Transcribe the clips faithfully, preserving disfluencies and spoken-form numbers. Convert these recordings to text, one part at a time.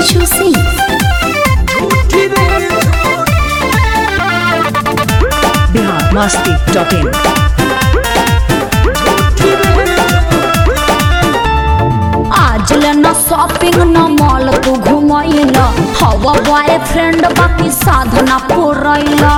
Priyanshu Singh. Bihar Masti dot in. आज लेना shopping न मॉल तू घुमाइला, हवा बॉयफ्रेंड बाकी साधना पुरैला।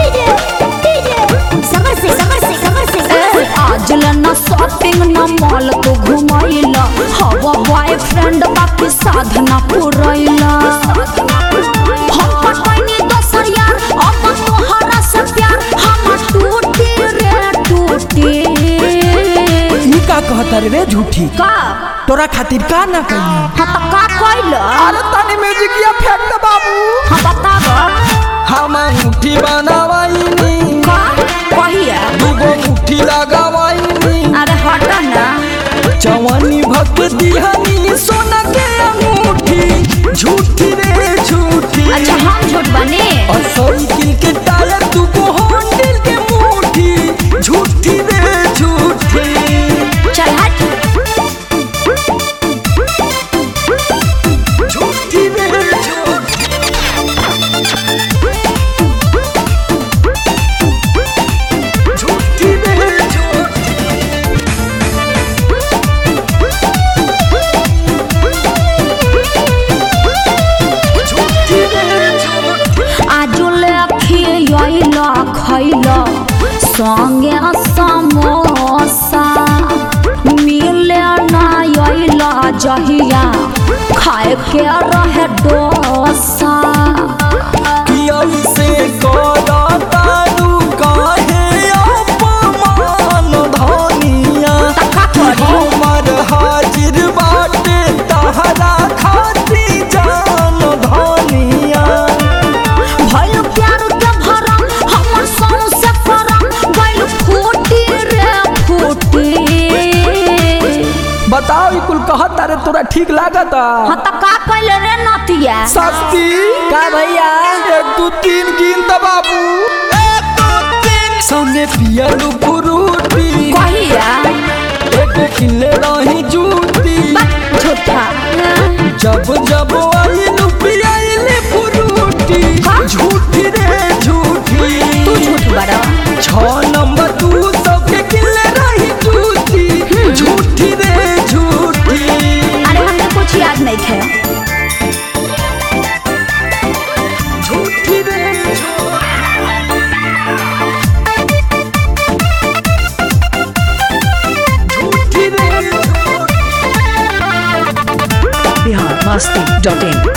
आज लेना शॉपिंग न मॉल तू घुमाइला, हवा बॉयफ्रेंड बाकी साधना पुरैला। हम पटनी दोसर यार, अब तोहरा से प्यार हम टूटी रे टूटी। ई का कहता रे झूठी का तोरा खातिर का ना कही। हाँ तो का कइला? अरे तनी म्यूजिकिया फेंक दे बाबू। हाँ बताब। हम मुट्ठी बनावाईनी का कहिया? दूगो मुट्ठी लगावाईनी। अरे हट ना। जवानी भक्त दिहनी सोना के अंगूठी, झूठी रे झूठी। अच्छा हम झूठ बने? और साइकिल के टायर दूगो हैंडल के मुट्ठी, झूठी रे झूठी। चल हट। झूठी रे झूठी। झूठी रे झूठी। झूठी रे झूठी। आजुले खियैला खैला संगे समोसा, मिले ना अइला जहिया खाए के रहे डोसा। से करा तारू काहे अपमान धनिया, हमर हाजिर बाटे तहरा खाती जान धनिया। भइल प्यार के भरम हमर सौं से परम, गइल फूटी रे फूटी। बताओ ई कुल कहत तारे तोरा ठीक लागता? हाँ तो का कइले रे नतिया? सस्ती का भैया एक दू तीन गिन त बाबू। एक दू तीन संगे पियलू फ्रूटी, कहिया? एगो किले रही जूती। झूठा। जब जब आइलू पियाइले फ्रूटी, झूठी रे झूठी। तू झूठ बड़ा। छह नंबर तू सबके किले रही जूती, झूठी रे झूठी। अरे हमने कुछ याद नहीं थे। झूठी रे झूठी रे। Bihar Masti dot in.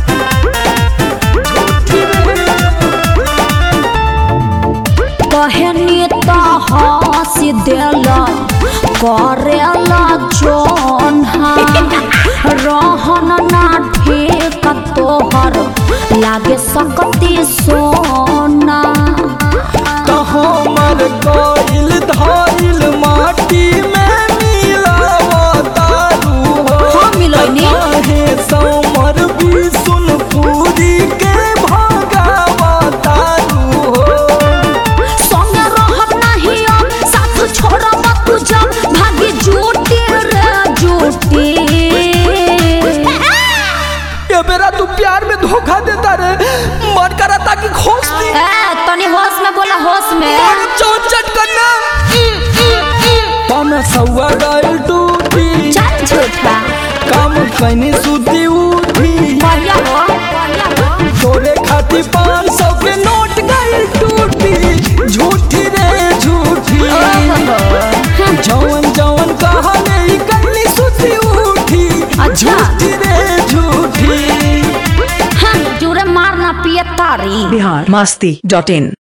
कहनी तो हंसी देला करेला जोन्हा, रहन ना ठीक तोहर लागे सकती सोना। तो हमर गइल धइल माटी में मिलावतारू हो। हाँ मिलैनी। काहे समर बिसुनपुरी के भगावतारू हो। संगे रहब नहीं अब, साथ छोड़ब तू जब भागी झूठी रे झूठी। ये बेरा तू प्यार में धोखा देता रे, मन करा ताकि खोस दी। ए तनी होश में बोला, होश में। चौचट करना पाना सौआ गइल टूटी, चल झूठा। काम कइनी सुती उठी। बढ़िया हो, बढ़िया हो। तोरे खाती पाँच सौ के नोट गइल टूटी, झूठी रे झूठी। जवन जवन कहले ई कइनी सुती उठी, अच्छा। झूठी रे झूठी। हाँ जुरे मारना पिए तारी। बिहार मस्ती डॉट इन।